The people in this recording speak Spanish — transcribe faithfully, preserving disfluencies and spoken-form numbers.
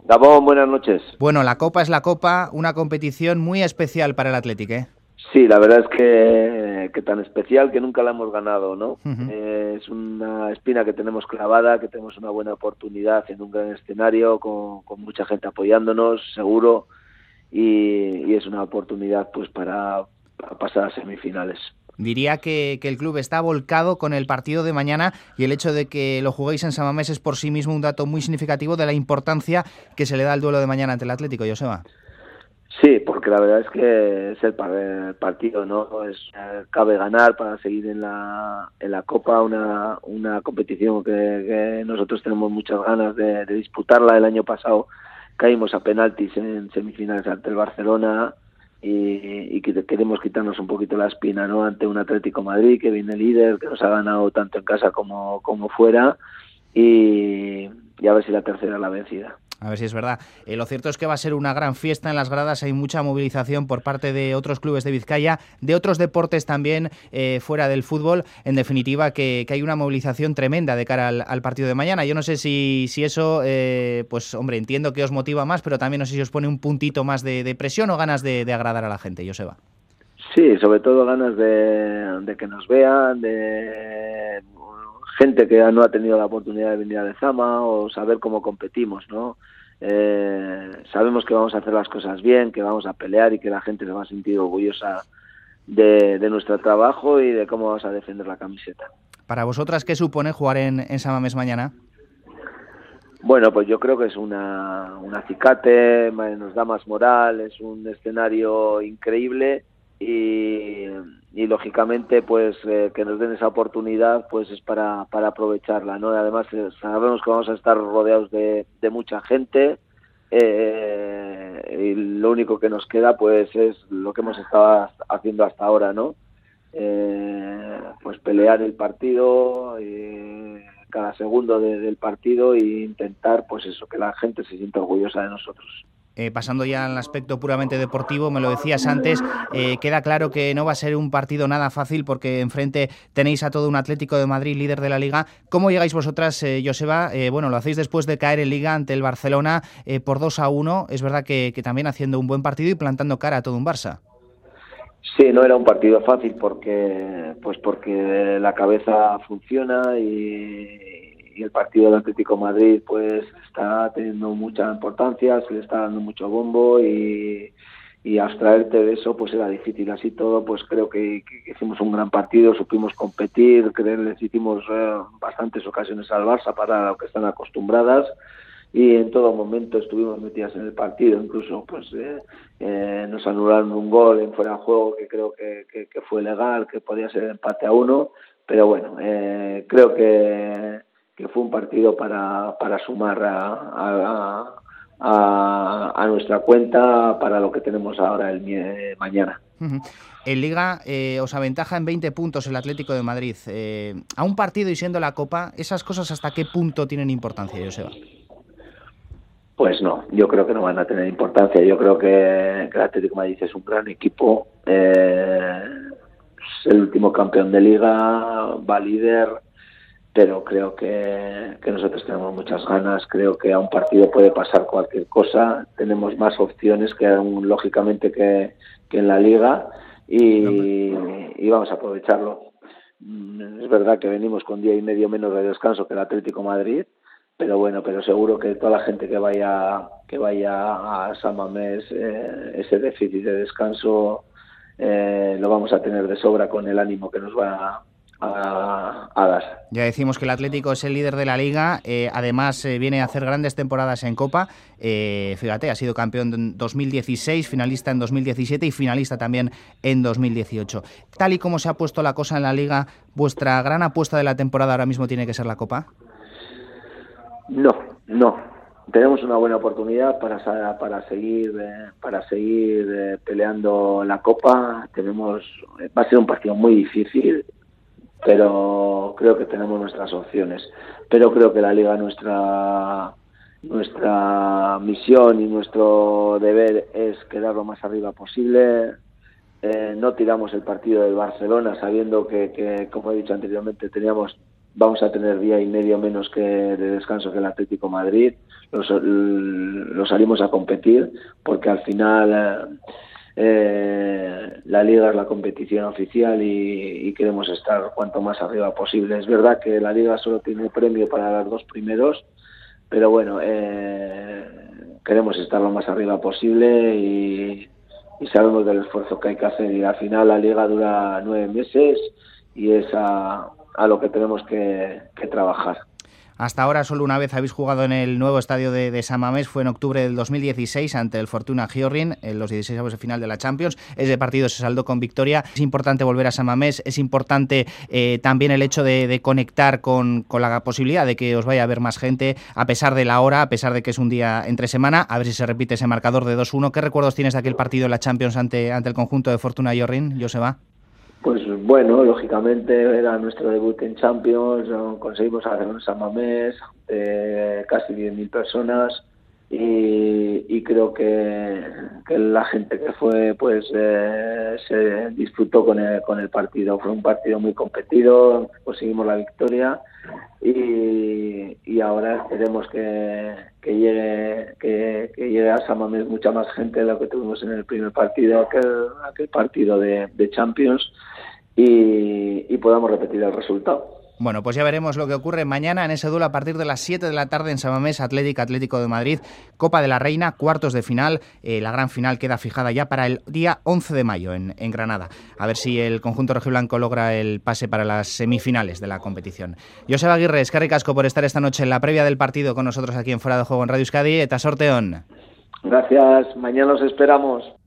Gabón, buenas noches. Bueno, la Copa es la Copa, una competición muy especial para el Athletic, ¿eh? Sí, la verdad es que, que tan especial que nunca la hemos ganado, ¿no? Uh-huh. Eh, es una espina que tenemos clavada, que tenemos una buena oportunidad en un gran escenario, con, con mucha gente apoyándonos, seguro, y, y es una oportunidad pues para, para pasar a semifinales. Diría que, que el club está volcado con el partido de mañana y el hecho de que lo juguéis en San Mamés es por sí mismo un dato muy significativo de la importancia que se le da al duelo de mañana ante el Atlético, Joseba. Sí, porque la verdad es que es el, el partido, ¿no? Es, eh, cabe ganar para seguir en la, en la Copa, una, una competición que, que nosotros tenemos muchas ganas de, de disputarla. El año pasado caímos a penaltis en semifinales ante el Barcelona y, y que queremos quitarnos un poquito la espina, ¿no? Ante un Atlético Madrid que viene líder, que nos ha ganado tanto en casa como, como fuera y, y a ver si la tercera es la vencida. A ver si es verdad. Eh, lo cierto es que va a ser una gran fiesta en las gradas. Hay mucha movilización por parte de otros clubes de Vizcaya, de otros deportes también eh, fuera del fútbol. En definitiva, que, que hay una movilización tremenda de cara al, al partido de mañana. Yo no sé si, si eso, eh, pues hombre, entiendo que os motiva más, pero también no sé si os pone un puntito más de, de presión o ganas de, de agradar a la gente, Joseba. Sí, sobre todo ganas de, de que nos vean, de gente que no ha tenido la oportunidad de venir a Lezama o saber cómo competimos, ¿no? Eh, sabemos que vamos a hacer las cosas bien, que vamos a pelear y que la gente se va a sentir orgullosa de, de nuestro trabajo y de cómo vamos a defender la camiseta. Para vosotras, ¿qué supone jugar en, en San Mamés mañana? Bueno, pues yo creo que es una, un acicate, nos da más moral, es un escenario increíble y, y lógicamente pues eh, que nos den esa oportunidad pues es para, para aprovecharla, ¿no? Y además eh, sabemos que vamos a estar rodeados de, de mucha gente eh, y lo único que nos queda pues es lo que hemos estado haciendo hasta ahora, ¿no? Eh, pues pelear el partido y cada segundo de, del partido e intentar pues eso, que la gente se sienta orgullosa de nosotros. Eh, pasando ya al aspecto puramente deportivo, me lo decías antes, eh, queda claro que no va a ser un partido nada fácil porque enfrente tenéis a todo un Atlético de Madrid, líder de la Liga. ¿Cómo llegáis vosotras, eh, Joseba? Eh, bueno, lo hacéis después de caer en Liga ante el Barcelona eh, por dos a uno. Es verdad que, que también haciendo un buen partido y plantando cara a todo un Barça. Sí, no era un partido fácil porque pues porque la cabeza funciona y, y el partido del Atlético de Madrid pues está teniendo mucha importancia, se le está dando mucho bombo y, y abstraerte de eso pues era difícil. Así todo pues creo que, que hicimos un gran partido, supimos competir, creo que les hicimos eh, bastantes ocasiones al Barça para lo que están acostumbradas y en todo momento estuvimos metidas en el partido, incluso pues eh, eh, nos anularon un gol en fuera de juego que creo que, que, que fue legal, que podía ser empate a uno, pero bueno, eh, creo que, que fue un partido para, para sumar a, a, a, a nuestra cuenta para lo que tenemos ahora el eh, mañana. Uh-huh. En Liga eh, os aventaja en veinte puntos el Atlético de Madrid. Eh, a un partido y siendo la Copa, ¿esas cosas hasta qué punto tienen importancia, Joseba? Pues no, yo creo que no van a tener importancia. Yo creo que, que el Atlético de Madrid es un gran equipo, eh, es el último campeón de Liga, va líder, pero creo que, que nosotros tenemos muchas ganas. Creo que a un partido puede pasar cualquier cosa. Tenemos más opciones que lógicamente que, que en la Liga y, y vamos a aprovecharlo. Es verdad que venimos con día y medio menos de descanso que el Atlético de Madrid, pero bueno, pero seguro que toda la gente que vaya que vaya a San Mamés, eh, ese déficit de descanso eh, lo vamos a tener de sobra con el ánimo que nos va a, a, a dar. Ya decimos que el Atlético es el líder de la Liga, eh, además eh, viene a hacer grandes temporadas en Copa, eh, fíjate, ha sido campeón en dos mil dieciséis, finalista en dos mil diecisiete y finalista también en dos mil dieciocho. Tal y como se ha puesto la cosa en la Liga, ¿vuestra gran apuesta de la temporada ahora mismo tiene que ser la Copa? No, no. Tenemos una buena oportunidad para para seguir eh, para seguir eh, peleando la Copa. Tenemos va a ser un partido muy difícil, pero creo que tenemos nuestras opciones. Pero creo que la Liga nuestra nuestra misión y nuestro deber es quedar lo más arriba posible. Eh, no tiramos el partido del Barcelona sabiendo que, que, como he dicho anteriormente, teníamos vamos a tener día y medio menos que de descanso que el Atlético Madrid. Los, los salimos a competir porque al final eh, la Liga es la competición oficial y, y queremos estar cuanto más arriba posible. Es verdad que la Liga solo tiene premio para los dos primeros, pero bueno, eh, queremos estar lo más arriba posible y, y sabemos del esfuerzo que hay que hacer, y al final la Liga dura nueve meses y es a, a lo que tenemos que, que trabajar. Hasta ahora solo una vez habéis jugado en el nuevo estadio de, de San Mamés, fue en octubre del dos mil dieciséis ante el Fortuna Giorrin en los dieciseisavos de final de la Champions. Ese partido se saldó con victoria. Es importante volver a San Mamés, es importante eh, también el hecho de, de conectar con, con la posibilidad de que os vaya a ver más gente, a pesar de la hora, a pesar de que es un día entre semana, a ver si se repite ese marcador de dos uno. ¿Qué recuerdos tienes de aquel partido en la Champions ante, ante el conjunto de Fortuna Giorrin, Joseba? Pues bueno, lógicamente era nuestro debut en Champions, conseguimos hacerlo en San Mamés, eh, casi diez mil personas, y, y creo que, que la gente que fue pues eh, se disfrutó con el, con el partido. Fue un partido muy competido, conseguimos la victoria y, y ahora esperemos que, que llegue que, que llegue a San Mamés mucha más gente de lo que tuvimos en el primer partido, aquel, aquel partido de, de Champions, y, y podamos repetir el resultado. Bueno, pues ya veremos lo que ocurre mañana en ese duelo a partir de las siete de la tarde en San Mamés, Atlético Atlético de Madrid, Copa de la Reina, cuartos de final. Eh, la gran final queda fijada ya para el día once de mayo en, en Granada. A ver si el conjunto rojiblanco logra el pase para las semifinales de la competición. Joseba Aguirre, eskerrik asko por estar esta noche en la previa del partido con nosotros aquí en Fuera de Juego en Radio Euskadi. Eta sorteon. Gracias, mañana os esperamos.